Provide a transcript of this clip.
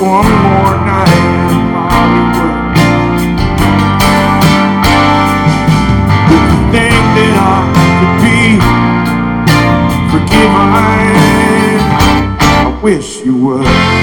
one more night in Hollywood. Did you think that I could be forgiven? I wish you would.